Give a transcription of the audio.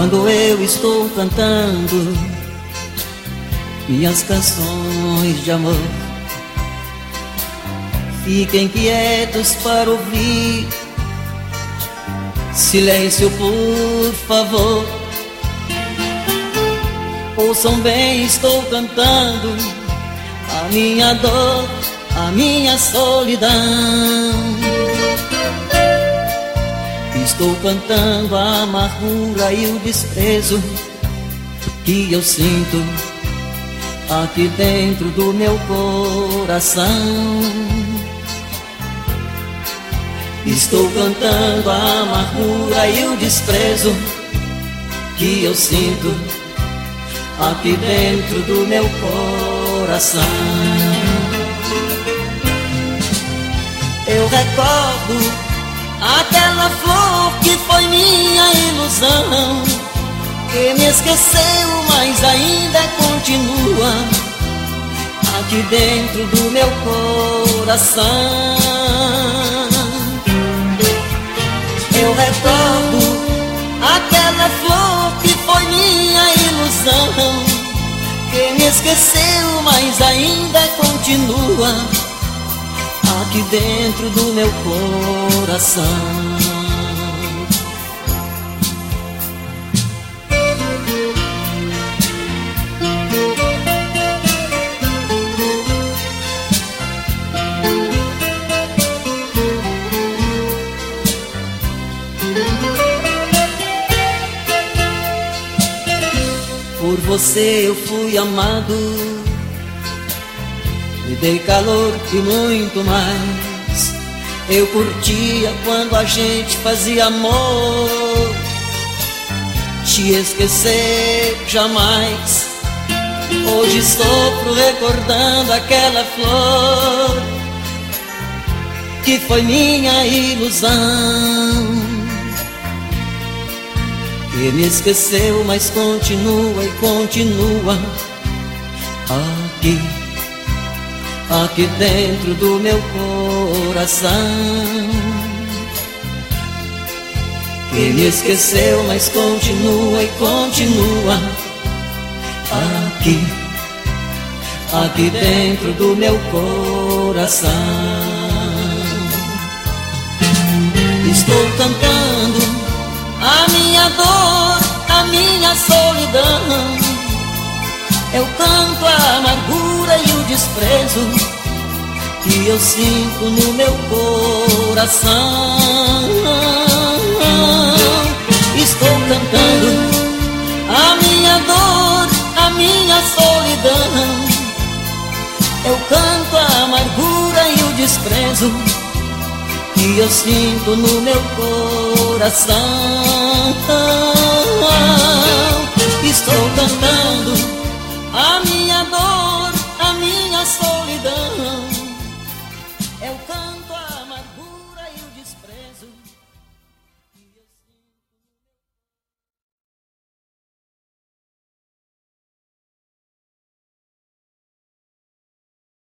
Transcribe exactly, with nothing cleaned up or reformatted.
quando eu estou cantando minhas canções de amor. Fiquem quietos para ouvir, silêncio por favor. Ouçam bem, estou cantando a minha dor, a minha solidão. Estou cantando a amargura e o desprezo que eu sinto aqui dentro do meu coração. Estou cantando a amargura e o desprezo que eu sinto aqui dentro do meu coração. Eu recordo aquela flor que foi minha ilusão, que me esqueceu, mas ainda continua aqui dentro do meu coração. Eu recordo aquela flor que foi minha ilusão, que me esqueceu, mas ainda continua aqui dentro do meu coração. Por você eu fui amado, me dei calor e muito mais. Eu curtia quando a gente fazia amor, te esquecer jamais. Hoje sofro recordando aquela flor que foi minha ilusão, que me esqueceu, mas continua e continua aqui, aqui dentro do meu coração. Que me esqueceu, mas continua e continua aqui, aqui dentro do meu coração. Estou cantando a minha dor, a minha solidão. Eu canto a amargura e o desprezo que eu sinto no meu coração. Estou cantando a minha dor, a minha solidão. Eu canto a amargura e o desprezo que eu sinto no meu coração. Estou cantando a minha